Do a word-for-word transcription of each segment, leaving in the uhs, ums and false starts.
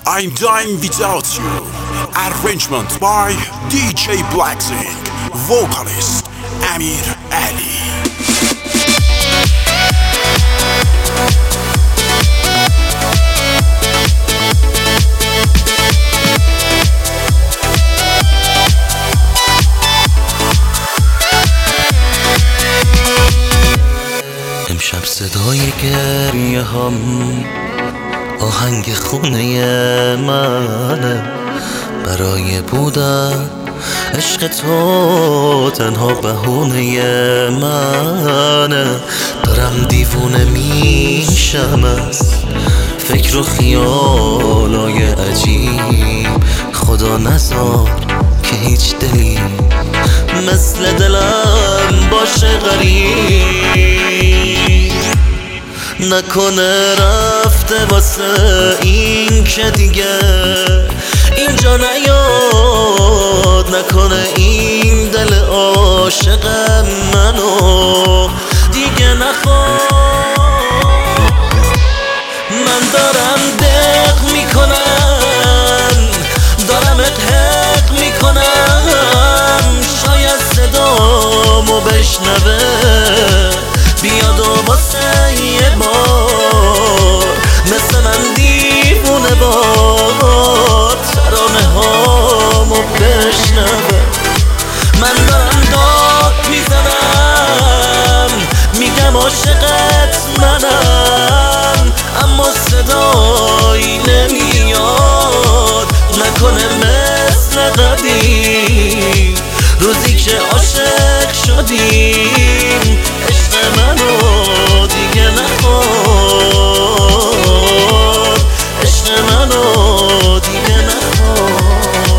I'm Dying Without You. Arrangement by دی جی Blackzing. Vocalist امیر علی. امشب صدای گریه هم آهنگ خونه منه، برای بودن عشق تو تنها بهونه منه. دارم دیوونه میشم از فکر و خیالای عجیب، خدا نذار که هیچ دلی مثل دلم باشه غریب. نکنه رفته واسه این که دیگه اینجا نیاد، نکنه این دل عاشق منو دیگه نخواد. من دارم دق میکنم، دارم حق میکنم، شاید صدامو بشنوه بیاد و واسه یه بار مثل من دیوونه باد ترانه هامو بشنوه. من دارم داد میزنم، میگم عاشقت منم، اما صدایی نمیاد، نکنه مثل قدیم روزی که عاشق شدیم عشق منو دیگه نخواد، عشق منو دیگه نخواد.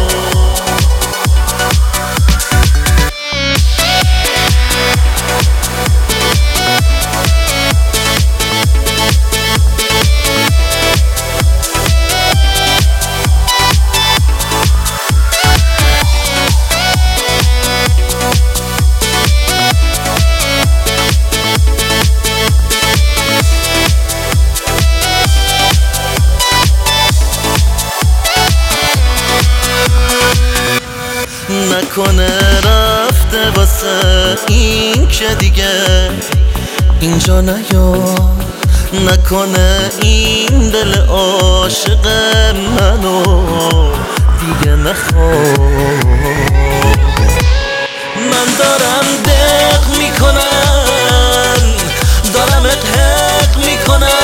نکنه رفته واسه این که دیگه اینجا نیاد، نکنه این دل عاشق منو دیگه نخواد. من دارم دق میکنم، دارم حق میکنم،